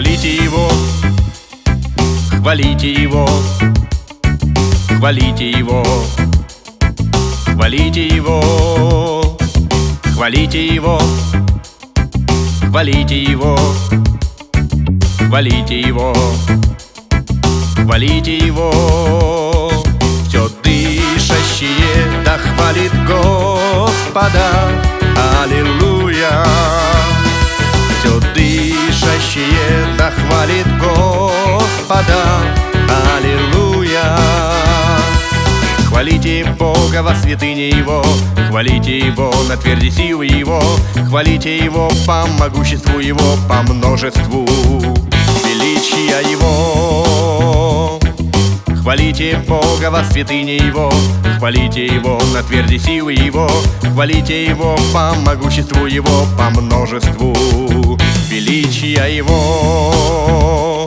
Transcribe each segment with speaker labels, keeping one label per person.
Speaker 1: Хвалите Его, хвалите Его, хвалите Его, хвалите Его, хвалите Его, хвалите Его, хвалите Его, хвалите Его. Все дышащее да хвалит Господа, аллилуйя. Все дышащее да хвалит Господа, аллилуйя. Хвалите Бога во святыне Его, хвалите Его на тверди силы Его, хвалите Его по могуществу Его, по множеству величия Его. Хвалите Бога во святыне Его, хвалите Его на тверди силы Его, хвалите Его по могуществу Его, по множеству величия Его.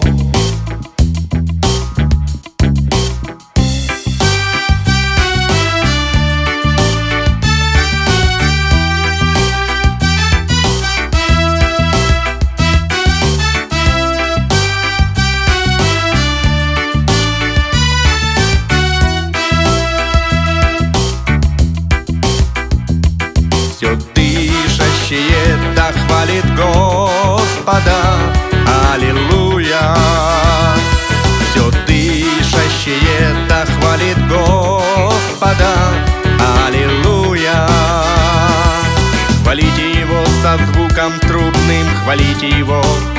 Speaker 1: Все дышащее да хвалит Господа, аллилуйя. Все дышащее да хвалит Господа, аллилуйя. Хвалите Его со звуком трубным, хвалите Его.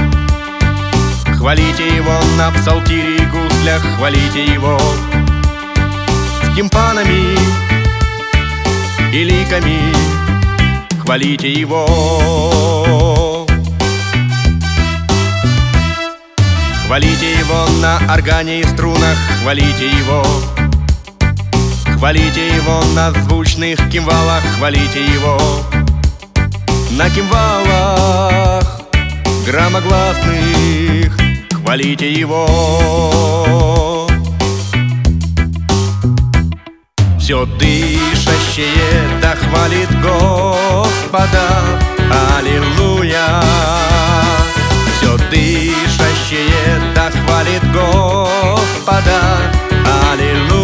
Speaker 1: Хвалите Его на псалтире и гуслях, хвалите Его. С тимпанами и ликами, хвалите Его. Хвалите Его на органе и струнах, хвалите Его. Хвалите Его на звучных кимвалах, хвалите Его. На кимвалах громогласных, хвалите Его. Все дышащее да хвалит Господа, аллилуйя. Все дышащее да хвалит Господа, аллилуйя.